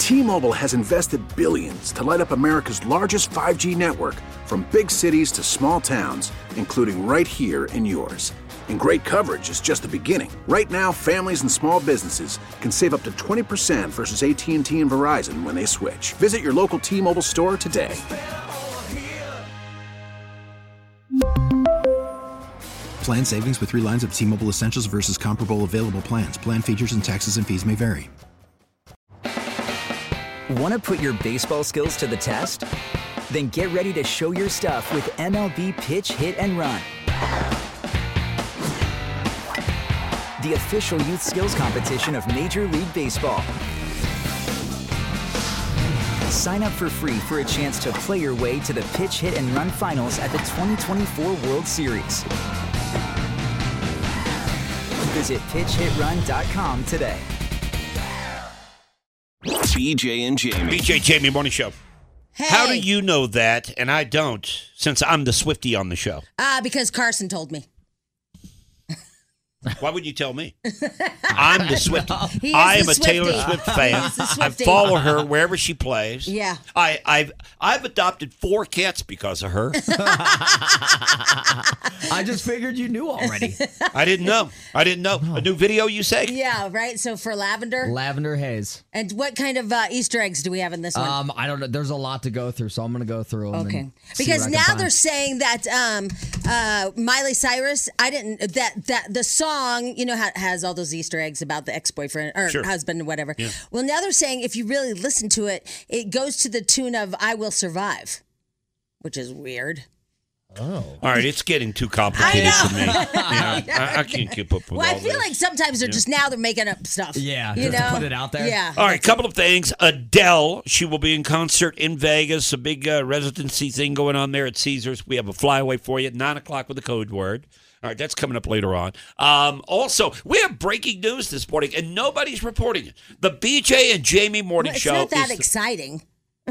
T-Mobile has invested billions to light up America's largest 5G network, from big cities to small towns, including right here in yours. And great coverage is just the beginning. Right now, families and small businesses can save up to 20% versus AT&T and Verizon when they switch. Visit your local T-Mobile store today. Plan savings with 3 lines of T-Mobile Essentials versus comparable available plans. Plan features and taxes and fees may vary. Want to put your baseball skills to the test? Then get ready to show your stuff with MLB Pitch, Hit, and Run. The official youth skills competition of Major League Baseball. Sign up for free for a chance to play your way to the Pitch, Hit, and Run finals at the 2024 World Series. Visit pitchhitrun.com today. BJ and Jamie. BJ Jamie Morning Show. Hey. How do you know that and I don't, since I'm the Swiftie on the show? Because Carson told me. Why would you tell me? I'm the Swiftie. I am a Taylor Swift fan. I follow her wherever she plays. Yeah. I've adopted 4 cats because of her. I just figured you knew already. I didn't know. A new video, you say? Yeah, right. So for Lavender. Lavender Haze. And what kind of Easter eggs do we have in this one? I don't know. There's a lot to go through, so I'm going to go through them. Okay. Because now they're saying that Miley Cyrus, the song, has all those Easter eggs about the ex-boyfriend or husband or whatever. Yeah. Well, now they're saying if you really listen to it, it goes to the tune of I Will Survive, which is weird. Oh. All right, it's getting too complicated for me. I can't keep up with all this. Well, I feel like sometimes they're just now they're making up stuff. Yeah, just to put it out there. Yeah. All right, a couple of things. Adele, she will be in concert in Vegas, a big residency thing going on there at Caesars. We have a flyaway for you at 9 o'clock with the code word. All right, that's coming up later on. Also, we have breaking news this morning, and nobody's reporting it. The BJ and Jamie Morning Show. It's not that exciting.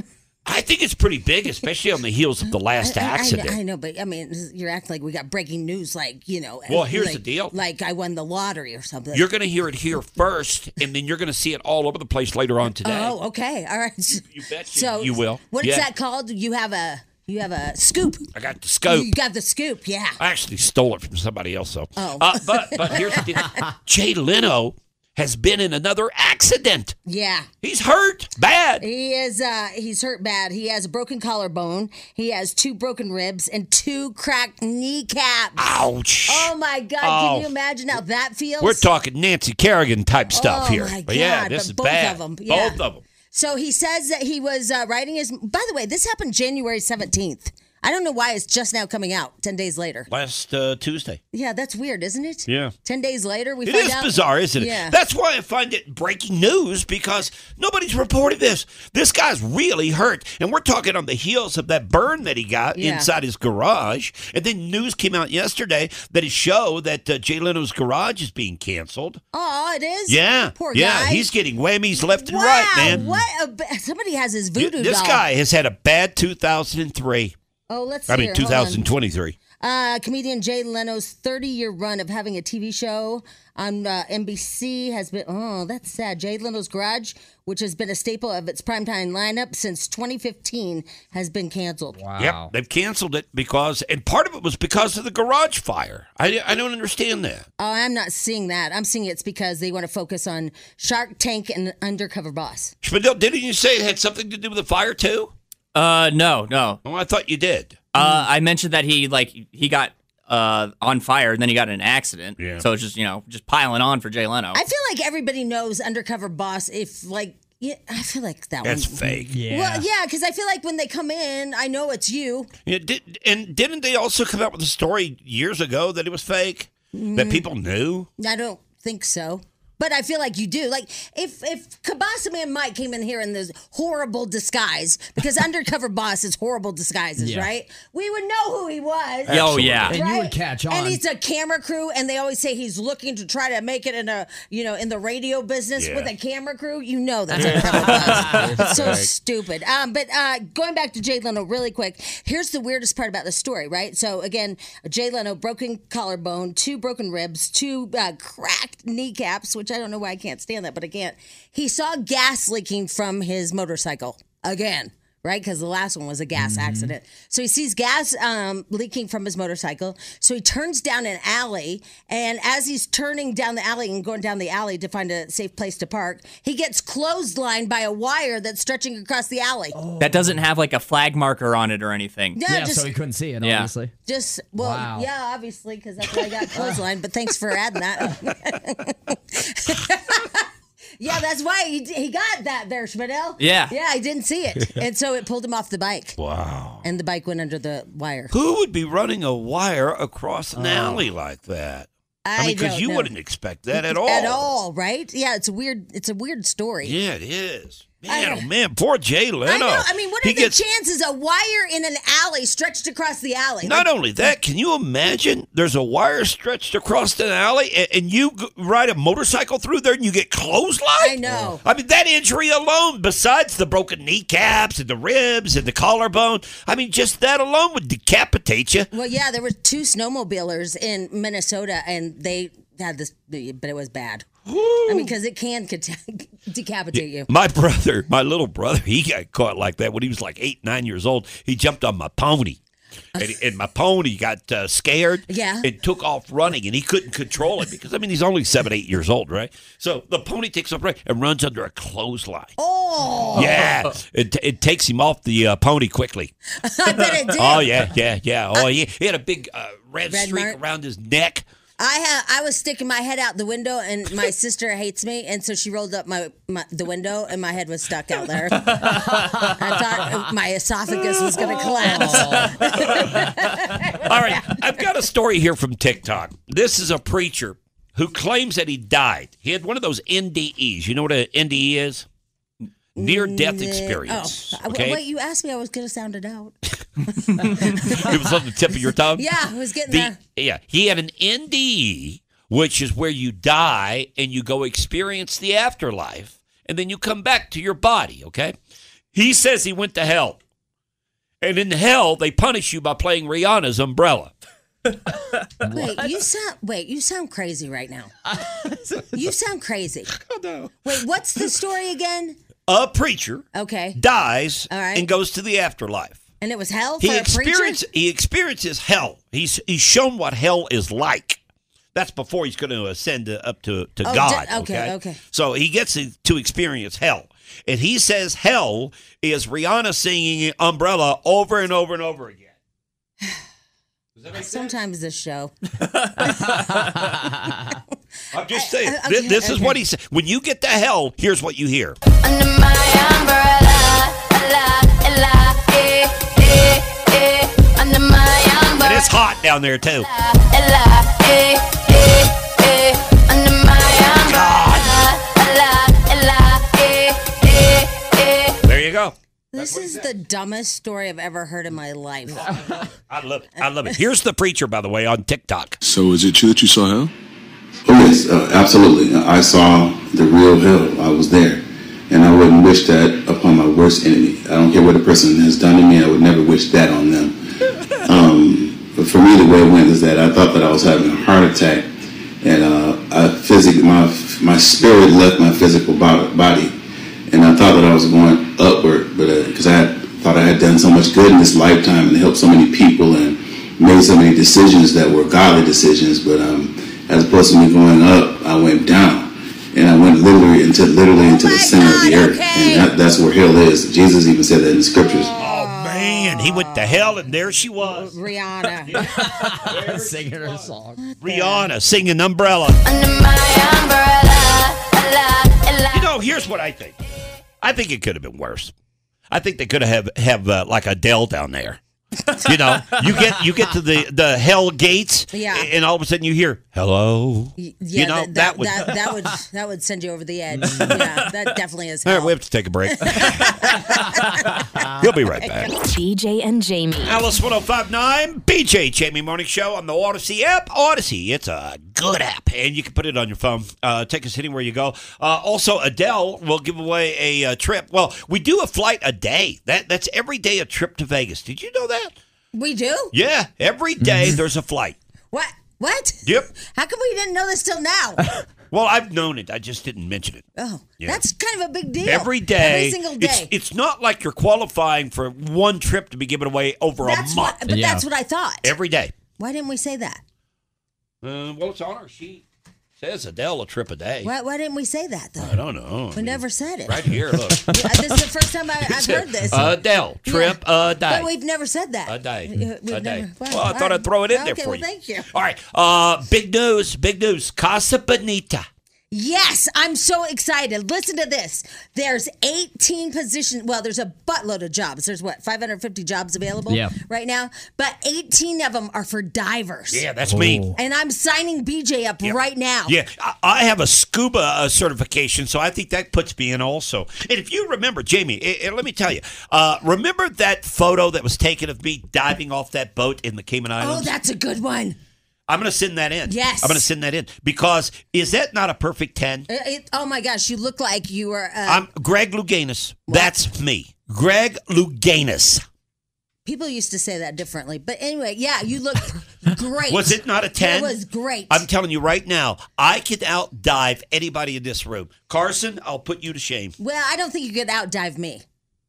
I think it's pretty big, especially on the heels of the last accident. I know, but I mean, you're acting like we got breaking news, Well, here's the deal. Like I won the lottery or something. You're going to hear it here first, and then you're going to see it all over the place later on today. Oh, okay. All right. You bet you will. What is that called? You have a scoop. I got the scoop. You got the scoop, yeah. I actually stole it from somebody else, though. Oh. But here's the deal. Jay Leno has been in another accident. Yeah. He's hurt bad. He is. He's hurt bad. He has a broken collarbone. He has 2 broken ribs and 2 cracked kneecaps. Ouch. Oh, my God. Can you imagine how that feels? We're talking Nancy Kerrigan type stuff here. My God. But yeah, this is both bad. Of them. Yeah. Both of them. So he says that he was riding his... By the way, this happened January 17th. I don't know why it's just now coming out 10 days later. Last Tuesday. Yeah, that's weird, isn't it? Yeah. 10 days later, we find out. It is bizarre, isn't it? Yeah. That's why I find it breaking news, because nobody's reported this. This guy's really hurt. And we're talking on the heels of that burn that he got inside his garage. And then news came out yesterday that it showed that Jay Leno's garage is being canceled. Oh, it is? Yeah. Poor guy. Yeah, he's getting whammies left and right, man. Somebody has his voodoo doll. This guy has had a bad 2003. Oh, let's see. 2023. Comedian Jay Leno's 30-year run of having a TV show on NBC has been, that's sad. Jay Leno's Garage, which has been a staple of its primetime lineup since 2015, has been canceled. Wow. Yep, they've canceled it and part of it was because of the garage fire. I don't understand that. Oh, I'm not seeing that. I'm seeing it's because they want to focus on Shark Tank and Undercover Boss. Spadil, didn't you say it had something to do with the fire, too? No. Oh, I thought you did. I mentioned that he got on fire and then he got in an accident. Yeah. So it's just piling on for Jay Leno. I feel like everybody knows Undercover Boss. I feel like that's fake. Yeah. Well, yeah, because I feel like when they come in, I know it's you. Yeah, didn't they also come out with a story years ago that it was fake? That people knew? I don't think so. But I feel like you do. Like, if Kabasa Man Mike came in here in this horrible disguise, because Undercover Boss is horrible disguises, right? We would know who he was. Oh, yeah. And you would catch on. And he's a camera crew, and they always say he's looking to try to make it in in the radio business with a camera crew. You know that's Undercover Boss. It's so stupid. But going back to Jay Leno really quick, here's the weirdest part about the story, right? So, again, Jay Leno, broken collarbone, 2 broken ribs, 2 cracked kneecaps, which which I don't know why I can't stand that, but I can't. He saw gas leaking from his motorcycle again. Right? Because the last one was a gas accident. So he sees gas leaking from his motorcycle. So he turns down an alley. And as he's turning down the alley and going down the alley to find a safe place to park, he gets clotheslined by a wire that's stretching across the alley. Oh. That doesn't have like a flag marker on it or anything. Yeah, so he couldn't see it, obviously. Wow. Yeah, obviously, because that's why I got clotheslined. But thanks for adding that. Yeah, that's why he got that there, Schmidl. Yeah. Yeah, I didn't see it. And so it pulled him off the bike. Wow. And the bike went under the wire. Who would be running a wire across an alley like that? I mean, because you wouldn't expect that at all. At all, right? Yeah, it's a weird story. Yeah, it is. Man, oh man, poor Jay Leno. I know. I mean, what are the chances a wire in an alley stretched across the alley? Not only that, can you imagine there's a wire stretched across an alley and you ride a motorcycle through there and you get clotheslined? I know. I mean, that injury alone, besides the broken kneecaps and the ribs and the collarbone, I mean, just that alone would decapitate you. Well, yeah, there were 2 snowmobilers in Minnesota and they had this, but it was bad. I mean, because it can decapitate you. My little brother, he got caught like that when he was like 8, 9 years old. He jumped on my pony. And my pony got scared and took off running, and he couldn't control it because, I mean, he's only 7, 8 years old, right? So the pony takes off running and runs under a clothesline. Oh! Yeah. It takes him off the pony quickly. I bet it did. Oh, yeah. Oh, he had a big red streak around his neck. I was sticking my head out the window, and my sister hates me, and so she rolled up the window, and my head was stuck out there. I thought my esophagus was going to collapse. All right, I've got a story here from TikTok. This is a preacher who claims that he died. He had one of those NDEs. You know what an NDE is? Near-death experience. Oh. Okay? Wait, you asked me. I was going to sound it out. It was on the tip of your tongue? Yeah, I was getting there. Yeah, he had an NDE, which is where you die and you go experience the afterlife, and then you come back to your body, okay? He says he went to hell. And in hell, they punish you by playing Rihanna's Umbrella. Wait, you sound crazy right now. You sound crazy. Oh, no. Wait, what's the story again? A preacher dies and goes to the afterlife. And it was hell for a preacher? He experiences hell. He's shown what hell is like. That's before he's going to ascend up to God. Okay. So he gets to experience hell. And he says hell is Rihanna singing Umbrella over and over and over again. Sometimes this show. I'm just saying. This is what he said. When you get to hell, here's what you hear. Under my umbrella, under my umbrella. And it's hot down there, too. Under my umbrella. There you go. This is the dumbest story I've ever heard in my life. I love it. Here's the preacher, by the way, on TikTok. So is it true that you saw hell? Oh, yes, absolutely. I saw the real hell. I was there. And I wouldn't wish that upon my worst enemy. I don't care what a person has done to me. I would never wish that on them. But for me, the way it went is that I thought that I was having a heart attack. And my spirit left my physical body. And I thought that I was going upward, but because I thought I had done so much good in this lifetime and helped so many people and made so many decisions that were godly decisions. But as opposed to me going up, I went down, and I went literally into the center of the earth, and that's where hell is. Jesus even said that in the scriptures. Oh man, he went to hell, and there she was, Rihanna, singing her song. Rihanna singing Umbrella. Under my umbrella. You know, here's what I think. I think it could have been worse. I think they could have like Adele down there. You know, you get to the hell gates, and all of a sudden you hear hello. Yeah, you know, that would send you over the edge. Yeah, that definitely is hell. All right, we have to take a break. We'll be right back. BJ and Jamie. Alice 105.9, BJ Jamie Morning Show on the Odyssey app. Odyssey, it's a good app, and you can put it on your phone. Take us anywhere you go. Also, Adele will give away a trip. Well, we do a flight a day. That's every day a trip to Vegas. Did you know that? We do? Yeah, every day there's a flight. What? Yep. How come we didn't know this till now? Well, I've known it. I just didn't mention it. Oh, that's kind of a big deal. Every day. Every single day. It's not like you're qualifying for one trip to be given away over a month. That's what I thought. Every day. Why didn't we say that? Well, it's on our sheet. Says Adele a trip a day. Why didn't we say that, though? I don't know. We never said it. Right here, look. This is the first time I've heard this. Adele, trip a day. But we've never said that. A day. A day. Well, I thought I'd throw it in there for you. Thank you. All right. Big news. Casa Bonita. Yes, I'm so excited. Listen to this. There's 18 positions. Well, there's a buttload of jobs. There's 550 jobs available right now. But 18 of them are for divers. Yeah, that's me. And I'm signing BJ up right now. Yeah, I have a scuba certification, so I think that puts me in also. And if you remember, Jamie, let me tell you, remember that photo that was taken of me diving off that boat in the Cayman Islands? Oh, that's a good one. I'm going to send that in. Yes. I'm going to send that in because is that not a perfect 10? Oh, my gosh. You look like you were... I'm Greg Louganis. That's me. Greg Louganis. People used to say that differently. But anyway, yeah, you look great. Was it not a 10? It was great. I'm telling you right now, I could outdive anybody in this room. Carson, I'll put you to shame. Well, I don't think you could outdive me.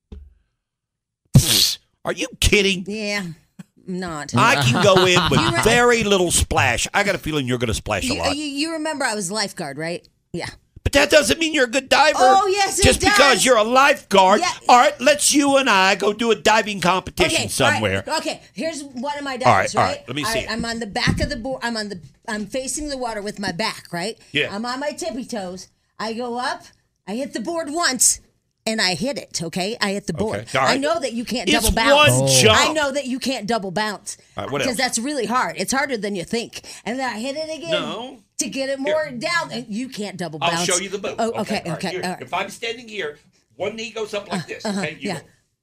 Are you kidding? Yeah. Not. I can go in with very little splash. I got a feeling you're going to splash a lot. You remember I was lifeguard, right? Yeah. But that doesn't mean you're a good diver. Oh, yes, it Just does. because you're a lifeguard. Yeah. All right, let's you and I go do a diving competition somewhere. Right. Okay, here's one of my divers, all right. Let me see it. I'm on the back of the board. I'm facing the water with my back, right? Yeah. I'm on my tippy toes. I go up. I hit the board once. And I hit it, okay? I hit the board. Okay. Right. I know that you can't It's double bounce. one jump. I know that you can't double bounce. All right, what because else? that's really hard. It's harder than you think. And then I hit it again to get it more down. And you can't double bounce. I'll show you the boat. Oh, okay. All right, here. All right. If I'm standing here, one knee goes up like this. Okay, you go.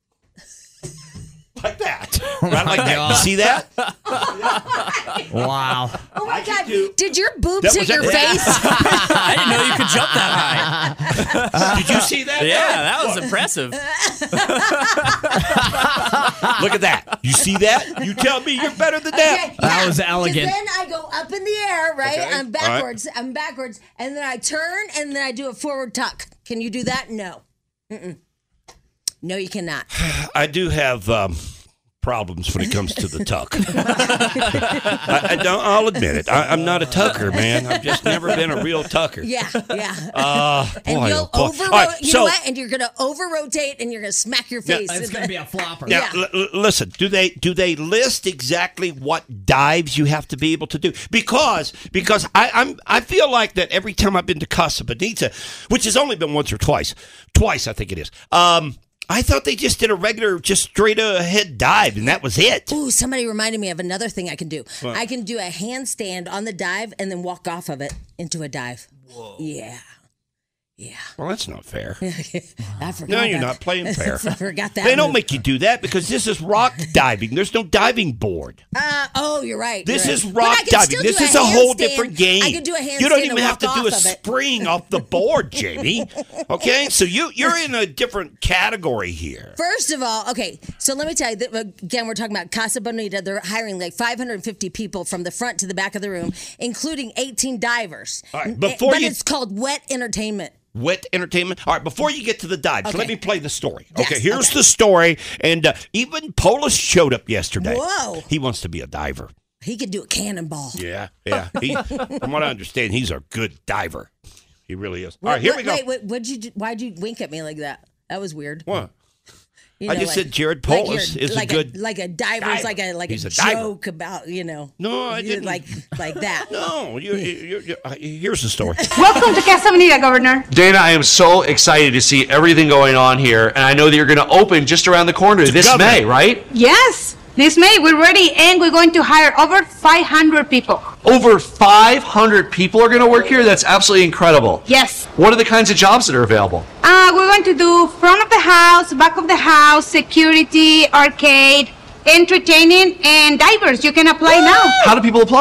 Like that. Right like that. You see that? Wow. Oh my God. Did your boobs hit your face? I didn't know you could jump that high. Did you see that? Yeah, that was impressive. Look at that. You see that? You tell me you're better than that. Okay, That was elegant. Then I go up in the air, right? Okay. I'm backwards. I'm backwards. And then I turn and then I do a forward tuck. Can you do that? No. No, you cannot. I do have problems when it comes to the tuck. I'll admit it. I'm not a tucker, man. I've just never been a real tucker. Yeah. And boy, you'll oh boy. over. All right, you know what? And you're gonna over rotate, and you're gonna smack your face. It's going to be a flopper. Now, listen. Do they list exactly what dives you have to be able to do? Because I feel like that every time I've been to Casa Bonita, which has only been once or twice I think it is. I thought they just did a regular, just straight ahead dive, and that was it. Ooh, somebody reminded me of another thing I can do. What? I can do a handstand on the dive and then walk off of it into a dive. Whoa. Yeah. Well, that's not fair. I forgot. No, you're that. not playing fair. I forgot that. They don't move. make you do that because this is rock diving. There's no diving board. Oh, you're right. This you're is right. rock But I can diving. still This do is a whole handstand. different game. I can do a handstand. You don't even and have to walk do a off of it. spring off the board, Jamie. Okay, so you're in a different category here. First of all, okay, so let me tell you, again, we're talking about Casa Bonita. They're hiring like 550 people from the front to the back of the room, including 18 divers. All right, But it's called wet entertainment. Wet entertainment. All right, before you get to the dive, Okay. let me play the story. Yes, Okay, here's okay. the story. And even Polis showed up yesterday. Whoa. He wants to be a diver. He could do a cannonball. Yeah. From what I understand, he's a good diver. He really is. All right, here we go. Wait, why'd you wink at me like that? That was weird. What? You I know, just said Jared Polis is a good like a diver's like He's a a diver. joke about No, I didn't. like that. No, here's the story. Welcome to Casa Bonita, Governor. Dana, I am so excited to see everything going on here, and I know that you're going to open just around the corner this Governor. May, right? Yes, this May we're ready, and we're going to hire over 500 people. Over 500 people are going to work here? That's absolutely incredible. Yes. What are the kinds of jobs that are available? We're going to do front of the house, back of the house, security, arcade, entertaining, and divers. You can apply now. How do people apply?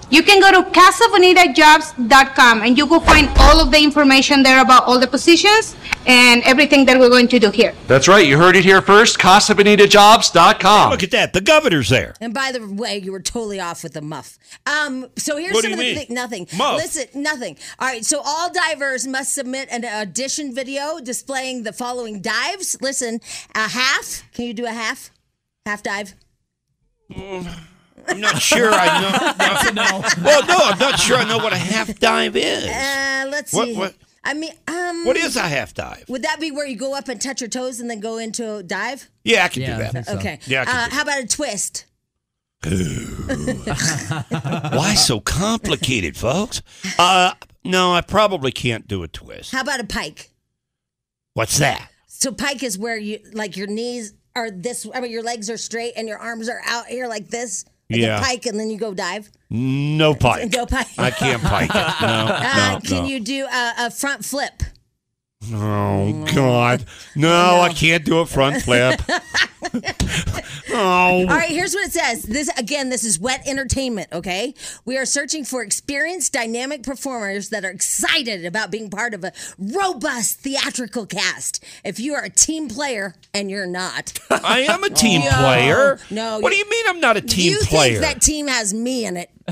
You can go to CasaBonitaJobs.com and you will find all of the information there about all the positions and everything that we're going to do here. That's right. You heard it here first. CasaBonitaJobs.com. Look at that. The governor's there. And by the way, you were totally off with the muff. So here's What some do of the you mean? things. Nothing. Muff. Listen, nothing. All right. So all divers must submit an audition video displaying the following dives. Listen, a half. Can you do a half? Half dive? I'm not sure I know. That's a no. Well, no, I'm not sure I know what a half dive is. Let's see. What? I mean, What is a half dive? would that be where you go up and touch your toes and then go into a dive? Yeah, I can Yeah, do I that. think so. Okay. Yeah, I can do how about a twist? Why so complicated, folks? No, I probably can't do a twist. How about a pike? What's that? So pike is where you like your knees are this. I mean, your legs are straight and your arms are out here like this. Like Yeah. a pike, and then you go dive. No pike. No pike. I can't pike it. No, Can no. you do a front flip? Oh, God. No, I can't do a front flip. All right, here's what it says. This is wet entertainment, okay? We are searching for experienced, dynamic performers that are excited about being part of a robust theatrical cast. If you are a team player, and you're not. I am a team player. No. What do you mean I'm not a team you player? think that team has me in it.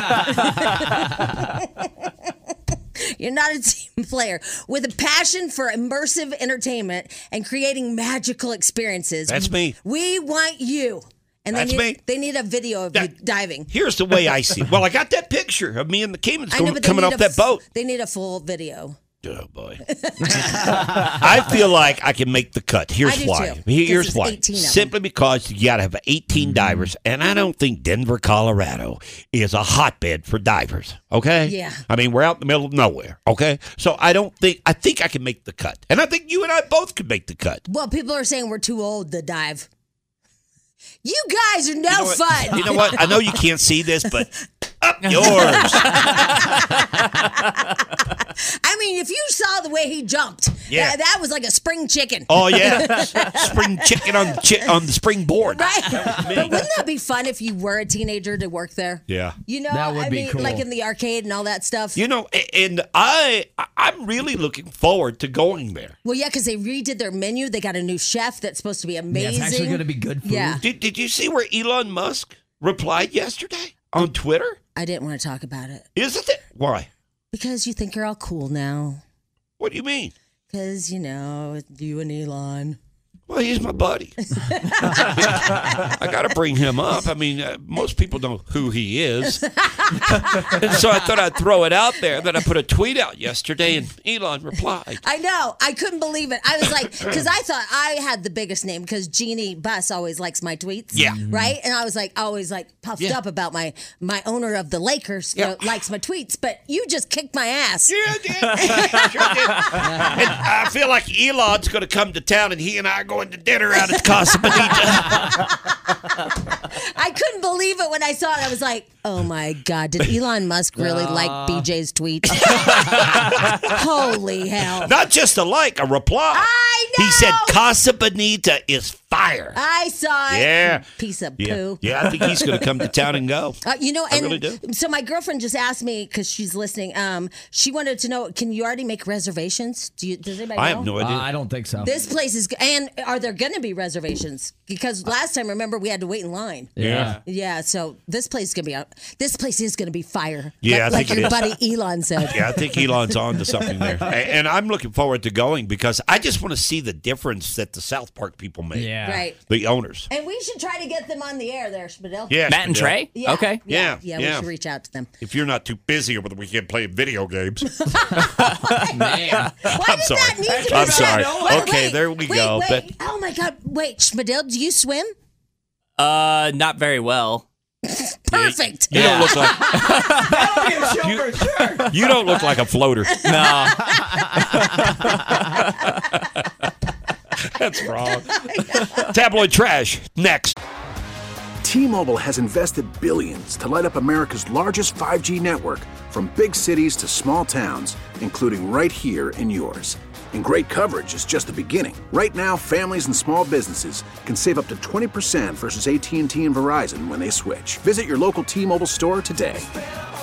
You're not a team player. With a passion for immersive entertainment and creating magical experiences. That's me. We want you. And That's me. They need a video of you diving. Here's the way I see it. Well, I got that picture of me and the Caymans I know, but they coming need off that boat. They need a full video. Oh, boy. I feel like I can make the cut. Here's I do why. too, 'cause Here's it's why. 18 of them. Simply because you got to have 18 divers, and I don't think Denver, Colorado is a hotbed for divers, okay? Yeah. I mean, we're out in the middle of nowhere, okay? So I think I can make the cut. And I think you and I both could make the cut. Well, people are saying we're too old to dive. You guys are no what? fun. You know what? I know you can't see this, but up yours. I mean, if you saw the way he jumped, Yeah. that was like a spring chicken. Oh, yeah. Spring chicken on the springboard. Right. But wouldn't that be fun if you were a teenager to work there? Yeah. You know, That would I be mean, cool. like in the arcade and all that stuff. You know, and I'm really looking forward to going there. Well, yeah, because they redid their menu. They got a new chef that's supposed to be Yeah, amazing. it's actually going to be good food. Yeah. Did you see where Elon Musk replied yesterday on Twitter? I didn't want to talk about it. Isn't it? Why? Because you think you're all cool now. What do you mean? Because, you know, you and Elon. Well, he's my buddy. I got to bring him up. I mean, most people know who he is. And so I thought I'd throw it out there. Then I put a tweet out yesterday, and Elon replied. I know. I couldn't believe it. I was like, because I thought I had the biggest name because Jeannie Buss always likes my tweets. Yeah. Right? And I was like, always like puffed up about my owner of the Lakers likes my tweets. But you just kicked my ass. Yeah, I did. Sure did. And I feel like Elon's going to come to town, and he and I are going to dinner out at Casa Bonita. I couldn't believe it when I saw it. I was like, oh my God, did Elon Musk really like BJ's tweet? Holy hell. Not just a like, a reply. I know. He said Casa Bonita is fire. I saw it. Yeah. Piece of Yeah. poo. Yeah, I think he's going to come to town and go. You know, I and really do. so my girlfriend just asked me because she's listening. She wanted to know: can you already make reservations? Does anybody know? I have no idea. I don't think so. This place is, and are there going to be reservations? Because last time, remember, we had to wait in line. Yeah. Yeah. So this place is going to be out. This place is going to be fire. Yeah, I like think it your is. buddy Elon said. Yeah, I think Elon's on to something there. And I'm looking forward to going because I just want to see the difference that the South Park people make. Yeah. Right. The owners. And we should try to get them on the air there, Spadil. Yeah, Matt and Spadil. Trey? Yeah. Okay. Yeah. Yeah, We yeah. should reach out to them. If you're not too busy over the weekend playing video games. Man. Why I'm does sorry. that need to be I'm said? sorry. Wait, Okay, wait, there we wait, go. Wait. But- Oh my God! Wait, Spadil, do you swim? Not very well. Perfect. You don't look like you don't look like a floater. No. That's wrong. Tabloid trash next. T-Mobile has invested billions to light up America's largest 5G network, from big cities to small towns, including right here in yours. And great coverage is just the beginning. Right now, families and small businesses can save up to 20% versus AT&T and Verizon when they switch. Visit your local T-Mobile store today.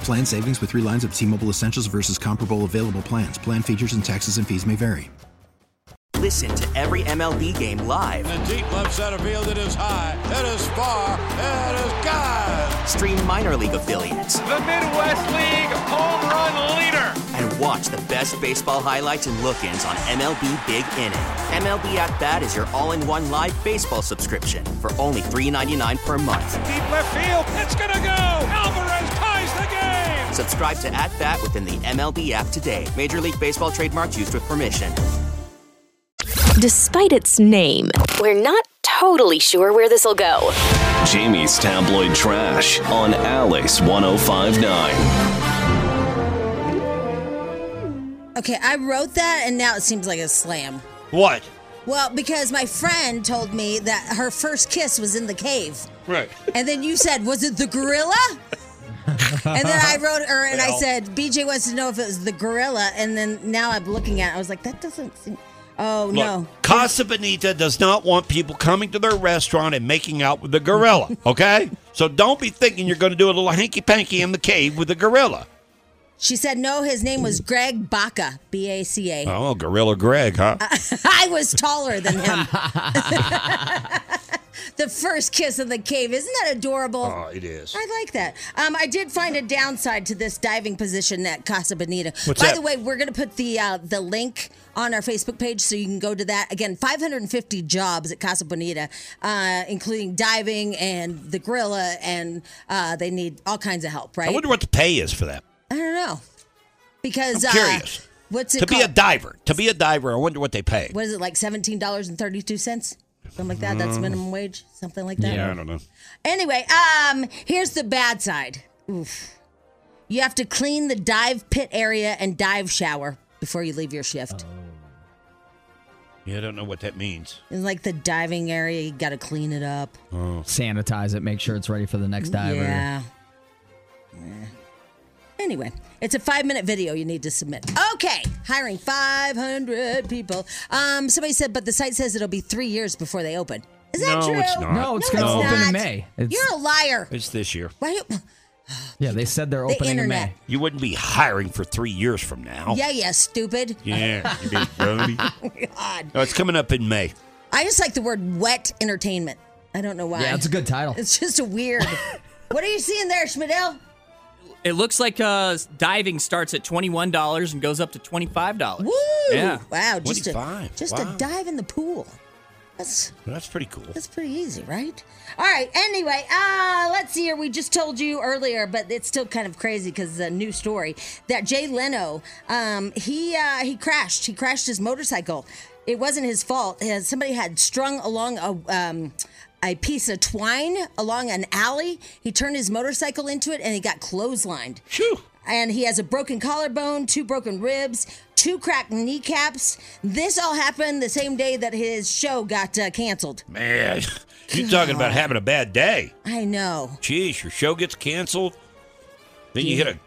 Plan savings with 3 lines of T-Mobile Essentials versus comparable available plans. Plan features and taxes and fees may vary. Listen to every MLB game live. In the deep left center field, it is high, it is far, it is gone. Stream minor league affiliates. The Midwest League home run leader. And watch the best baseball highlights and look-ins on MLB Big Inning. MLB At Bat is your all-in-one live baseball subscription for only $3.99 per month. Deep left field, it's gonna go. Alvarez ties the game. Subscribe to At Bat within the MLB app today. Major League Baseball trademarks used with permission. Despite its name, we're not totally sure where this will go. Jamie's Tabloid Trash on Alice 105.9. Okay, I wrote that, and now it seems like a slam. What? Well, because my friend told me that her first kiss was in the cave. Right. And then you said, was it the gorilla? And then I wrote her, and I said, BJ wants to know if it was the gorilla. And then now I'm looking at it, I was like, that doesn't seem... Oh, Look, no. Casa Bonita does not want people coming to their restaurant and making out with the gorilla, okay? So don't be thinking you're going to do a little hanky-panky in the cave with the gorilla. She said, no, his name was Greg Baca, B-A-C-A. Oh, Gorilla Greg, huh? I was taller than him. The first kiss in the cave. Isn't that adorable? Oh, it is. I like that. I did find a downside to this diving position at Casa Bonita. What's By that? the way, we're going to put the link on our Facebook page so you can go to that. Again, 550 jobs at Casa Bonita, including diving and the gorilla, and they need all kinds of help, right? I wonder what the pay is for that. I don't know. Because I'm curious. What's it to called? be a diver. To be a diver, I wonder what they pay. What is it, like $17.32? Something like that. That's minimum wage. Something like that. Yeah, I don't know. Anyway, here's the bad side. Oof. You have to clean the dive pit area and dive shower before you leave your shift. Yeah, I don't know what that means. In like the diving area, you got to clean it up. Oh. Sanitize it, make sure it's ready for the next diver. Yeah. Anyway, it's a 5-minute video you need to submit. Okay, hiring 500 people. Somebody said, but the site says it'll be 3 years before they open. Is that No, true? it's not. No, it's going to open in May. You're a liar. It's this year. Why? Yeah, they said they're The opening in internet. May. You wouldn't be hiring for 3 years from now. Yeah, stupid. Yeah, you big dummy. God. No, it's coming up in May. I just like the word wet entertainment. I don't know why. Yeah, it's a good title. It's just a weird. What are you seeing there, Schmidl? It looks like diving starts at $21 and goes up to $25. Woo! Yeah. Wow, just $25. a dive in the pool. That's pretty cool. That's pretty easy, right? All right. Anyway, let's see here. We just told you earlier, but it's still kind of crazy because it's a new story that Jay Leno, he crashed. He crashed his motorcycle. It wasn't his fault. Somebody had strung along a piece of twine along an alley. He turned his motorcycle into it, and he got clotheslined. Phew. And he has a broken collarbone, 2 broken ribs, 2 cracked kneecaps. This all happened the same day that his show got canceled. Man, you're talking about having a bad day. I know. Jeez, your show gets canceled. Then you hit a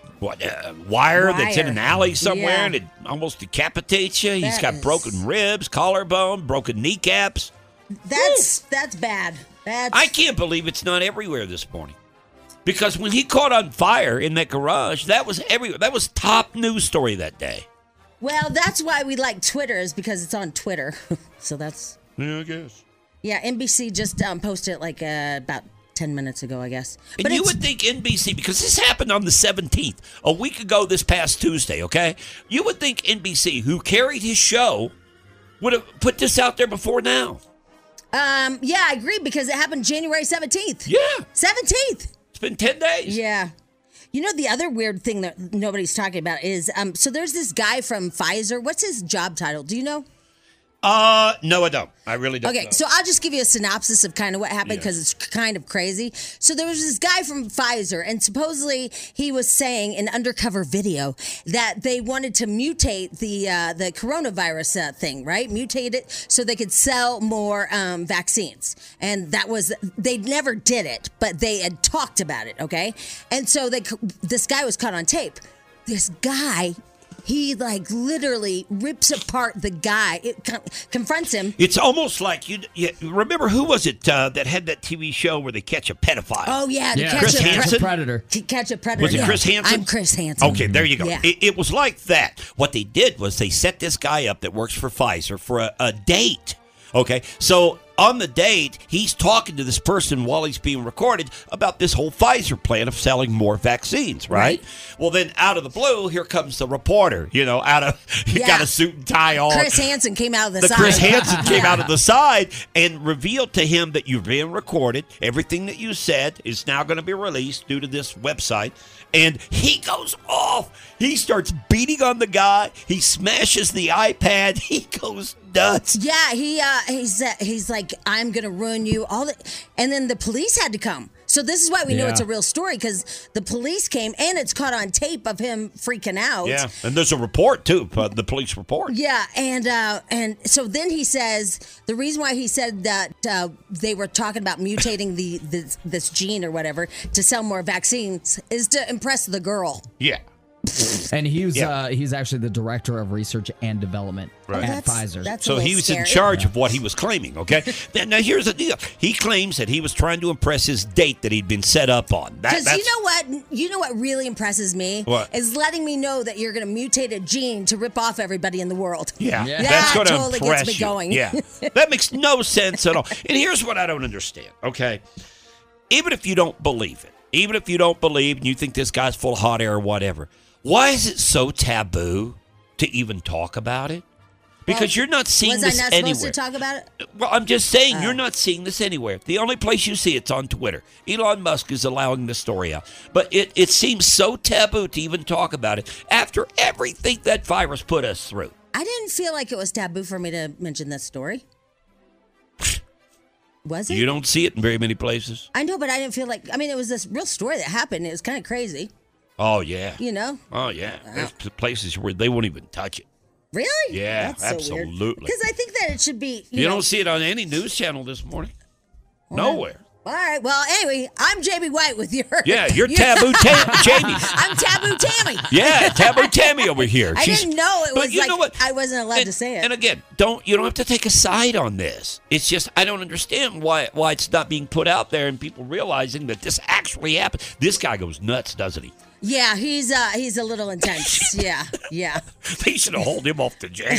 wire that's in an alley somewhere, and it almost decapitates you. He's got broken ribs, collarbone, broken kneecaps. That's bad. I can't believe it's not everywhere this morning. Because when he caught on fire in that garage, that was everywhere. That was top news story that day. Well, that's why we like Twitter, is because it's on Twitter. So that's... Yeah, I guess. Yeah, NBC just posted it like about 10 minutes ago, I guess. And you would think NBC, because this happened on the 17th, a week ago this past Tuesday, okay? You would think NBC, who carried his show, would have put this out there before now. Yeah, I agree, because it happened January 17th. Yeah. 17th. It's been 10 days. Yeah. You know, the other weird thing that nobody's talking about is, so there's this guy from Pfizer. What's his job title? Do you know? No, I don't. I really don't know. Okay, so I'll just give you a synopsis of kind of what happened because it's kind of crazy. So there was this guy from Pfizer, and supposedly he was saying in undercover video that they wanted to mutate the coronavirus thing, right? Mutate it so they could sell more vaccines. And they never did it, but they had talked about it, okay? And so this guy was caught on tape. This guy he like literally rips apart the guy. It confronts him. It's almost like you remember who was it that had that TV show where they catch a pedophile? Oh yeah, Chris Hansen? Predator. To catch a predator. Was it Chris Hansen? I'm Chris Hansen. Okay, there you go. Yeah. It was like that. What they did was they set this guy up that works for Pfizer for a date. Okay, so on the date, he's talking to this person while he's being recorded about this whole Pfizer plan of selling more vaccines, right? Well, then out of the blue, here comes the reporter, he got a suit and tie on. Chris Hansen came out of the side. Chris Hansen came out of the side and revealed to him that you're being recorded. Everything that you said is now going to be released due to this website. And he goes off. He starts beating on the guy. He smashes the iPad. He goes nuts. Yeah, he's like, I'm gonna ruin you. And then the police had to come. So this is why we know it's a real story, because the police came, and it's caught on tape of him freaking out. Yeah, and there's a report too, the police report. Yeah, and so then he says the reason why he said that they were talking about mutating this gene or whatever to sell more vaccines is to impress the girl. Yeah. And he's actually the director of research and development at Pfizer. So he was in charge of what he was claiming, okay? Now, here's the deal. He claims that he was trying to impress his date that he'd been set up on. Because you know what really impresses me? What? Is letting me know that you're going to mutate a gene to rip off everybody in the world. Yeah. That That's going to totally impress gets me you. going. Yeah. That makes no sense at all. And here's what I don't understand, okay? Even if you don't believe it, even if you don't believe and you think this guy's full of hot air or whatever, why is it so taboo to even talk about it? Because you're not seeing this anywhere. Was I not supposed to talk about it? Well, I'm just saying you're not seeing this anywhere. The only place you see it's on Twitter. Elon Musk is allowing this story out. But it seems so taboo to even talk about it after everything that virus put us through. I didn't feel like it was taboo for me to mention this story. Was it? You don't see it in very many places. I know, but I didn't feel like... I mean, it was this real story that happened. It was kind of crazy. Oh, yeah. You know? Oh, yeah. There's places where they won't even touch it. Really? Yeah, That's so absolutely. Because I think that it should be... You don't see it on any news channel this morning. Nowhere. All right. Well, anyway, I'm Jamie White with your... Yeah, you're Taboo Jamie. I'm Taboo Tammy. Yeah, Taboo Tammy over here. I didn't know it was you know what? I wasn't allowed to say it. And again, you don't have to take a side on this. It's just I don't understand why it's not being put out there and people realizing that this actually happened. This guy goes nuts, doesn't he? Yeah, he's a little intense. Yeah. They should have hauled him off to jail.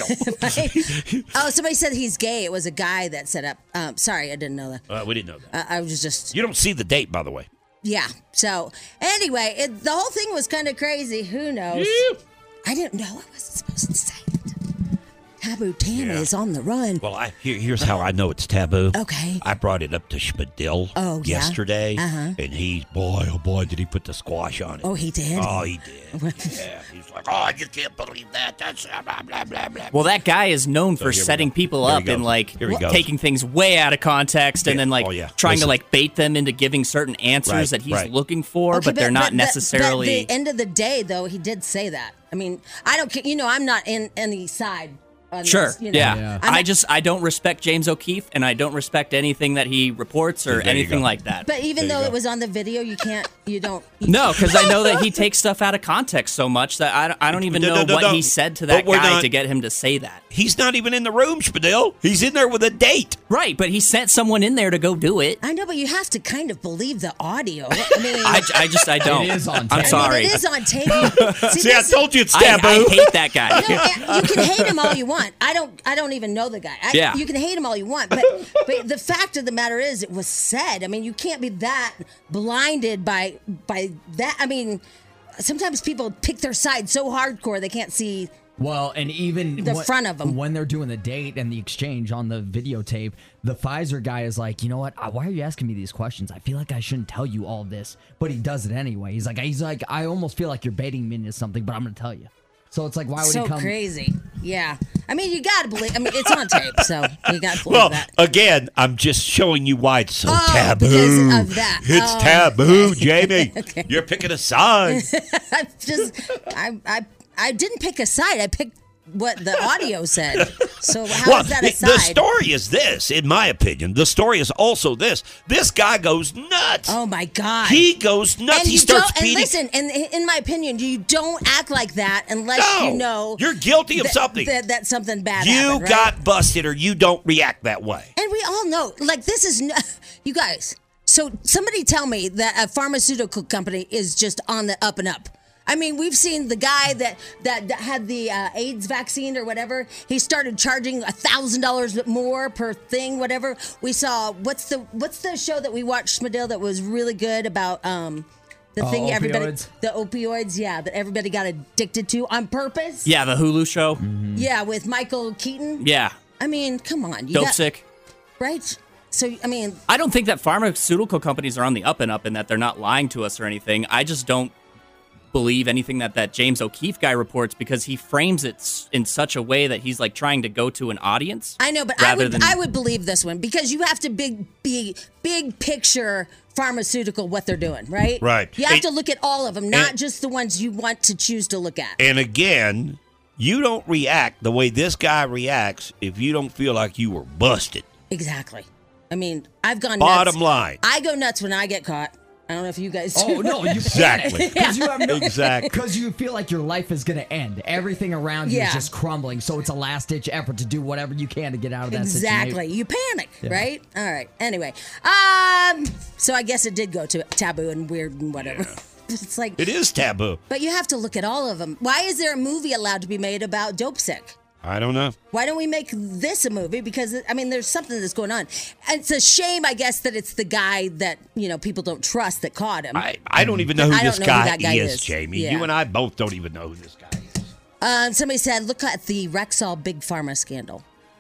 Oh, somebody said he's gay. It was a guy that set up. Sorry, I didn't know that. We didn't know that. I was just... You don't see the date, by the way. Yeah. So, anyway, the whole thing was kind of crazy. Who knows? Yeah. I didn't know I wasn't supposed to say it. Taboo Tammy is on the run. Well, here's how I know it's taboo. Okay. I brought it up to Spadil yesterday, and oh boy, did he put the squash on it. Oh, he did? Oh, he did. Yeah, he's like, oh, you can't believe that. That's blah, blah, blah, blah. Well, that guy is known for setting people up and, taking things way out of context and then, trying to, bait them into giving certain answers that he's looking for, but they're not necessarily... At the end of the day, though, he did say that. I mean, I don't... I'm not in any side... Sure. This, Yeah. I don't respect James O'Keefe, and I don't respect anything that he reports or anything like that. But even though it was on the video, you don't. No, because I know that he takes stuff out of context so much that I don't even know what he said to that guy to get him to say that. He's not even in the room, Spadil. He's in there with a date. Right, but he sent someone in there to go do it. I know, but you have to kind of believe the audio. I mean, I don't. It is on tape. I'm sorry. It is on tape. See, I told you it's taboo. I hate that guy. You can hate him all you want. I don't even know the guy. You can hate him all you want, but the fact of the matter is, it was said. I mean, you can't be that blinded by that. I mean, sometimes people pick their side so hardcore they can't see. Well, and even the front of them when they're doing the date and the exchange on the videotape, the Pfizer guy is like, you know what? Why are you asking me these questions? I feel like I shouldn't tell you all this, but he does it anyway. He's like, I almost feel like you're baiting me into something, but I'm going to tell you. So it's like, why would he come? So crazy. Yeah. I mean, you got to believe. I mean, it's on tape, so you got to believe that. Again, I'm just showing you why it's so taboo. Because of that. It's taboo, Jamie. Okay. You're picking a side. I didn't pick a side. I picked what the audio said. So how is that aside? The story is this, in my opinion. The story is also this. This guy goes nuts. Oh, my God. He goes nuts. And he starts beating. And listen, in my opinion, you don't act like that unless you know. You're guilty of something. That something bad you happened, right? got busted or you don't react that way. And we all know, like, this is, you guys, so somebody tell me that a pharmaceutical company is just on the up and up. I mean, we've seen the guy that had the AIDS vaccine or whatever. He started charging $1,000 more per thing, whatever. We saw what's the show that we watched, Smadil, that was really good about the thing opioids? the opioids, yeah, that everybody got addicted to on purpose. Yeah, the Hulu show. Mm-hmm. Yeah, with Michael Keaton. Yeah. I mean, come on, Dope sick. Right. So, I mean, I don't think that pharmaceutical companies are on the up and up and that they're not lying to us or anything. I just don't believe anything that James O'Keefe guy reports because he frames it in such a way that he's like trying to go to an audience. I know, but I would believe this one because you have to be big picture pharmaceutical what they're doing, right? Right. You have to look at all of them, not just the ones you want to choose to look at. And again, you don't react the way this guy reacts if you don't feel like you were busted. Exactly. I mean, I've gone nuts. Bottom line. I go nuts when I get caught. I don't know if you guys do. Oh, no, you exactly. Because you feel like your life is going to end. Everything around you is just crumbling. So it's a last-ditch effort to do whatever you can to get out of that situation. Exactly. You panic, right? All right. Anyway, so I guess it did go to taboo and weird and whatever. Yeah. It's like it is taboo. But you have to look at all of them. Why is there a movie allowed to be made about Dope Sick? I don't know. Why don't we make this a movie? Because, I mean, there's something that's going on. And it's a shame, I guess, that it's the guy that, people don't trust that caught him. I don't even know who this guy is, Jamie. Yeah. You and I both don't even know who this guy is. Somebody said, look at the Rexall Big Pharma scandal.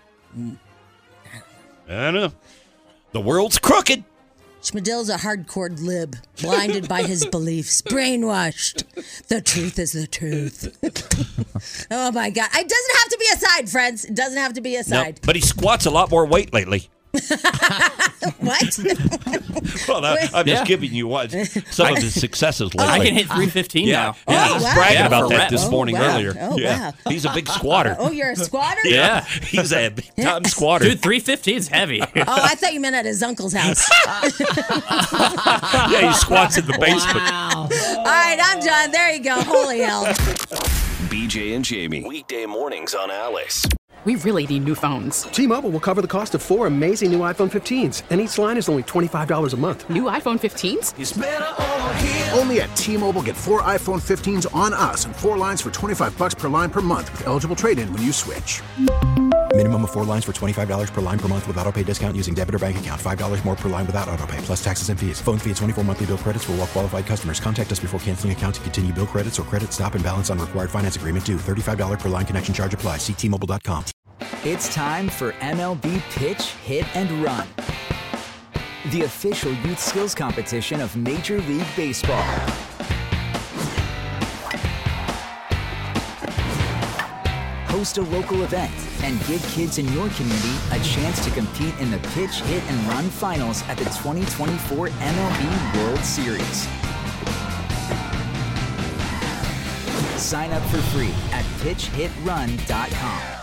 I don't know. The world's crooked. Schmidl's a hardcore lib, blinded by his beliefs, brainwashed. The truth is the truth. Oh, my God. It doesn't have to be a side, friends. It doesn't have to be a side. No, but he squats a lot more weight lately. What? Well, I'm just giving you some of his successes lately. I can hit 315 now. Yeah, I was bragging about that this morning wow. earlier. Oh, yeah. wow. He's a big squatter. Oh, you're a squatter? Yeah. He's a big-time squatter. Dude, 315 is heavy. Oh, I thought you meant at his uncle's house. Yeah, he squats in the basement. Wow. All right, I'm done. There you go. Holy hell. BJ and Jamie, weekday mornings on Alice. We really need new phones. T-Mobile will cover the cost of 4 amazing new iPhone 15s, and each line is only $25 a month. New iPhone 15s? It's better over here. Only at T-Mobile, get 4 iPhone 15s on us and 4 lines for $25 per line per month with eligible trade-in when you switch. Minimum of 4 lines for $25 per line per month with autopay discount using debit or bank account. $5 more per line without autopay, plus taxes and fees. Phone fee at 24 monthly bill credits for well-qualified customers. Contact us before canceling account to continue bill credits or credit stop and balance on required finance agreement due. $35 per line connection charge applies. See T-Mobile.com. It's time for MLB Pitch, Hit, and Run, the official youth skills competition of Major League Baseball. Host a local event and give kids in your community a chance to compete in the Pitch, Hit, and Run finals at the 2024 MLB World Series. Sign up for free at pitchhitrun.com.